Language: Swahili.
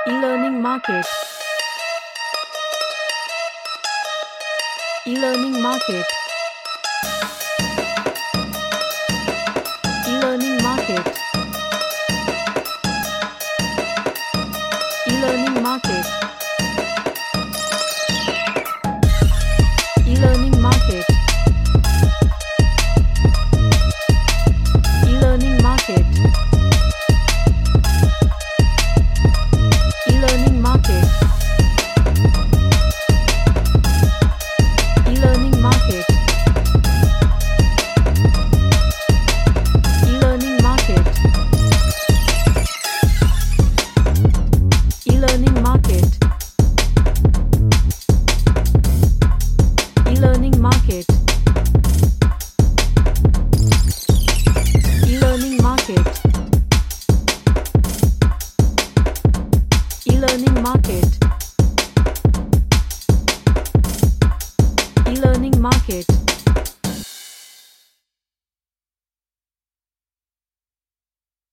E-learning market. E-learning market. E-learning market. E-learning market. E-learning market. E-learning market. E-learning market. E-learning market. E-learning market. E-learning market. E-learning market. E-learning market. E-learning market. E-learning market.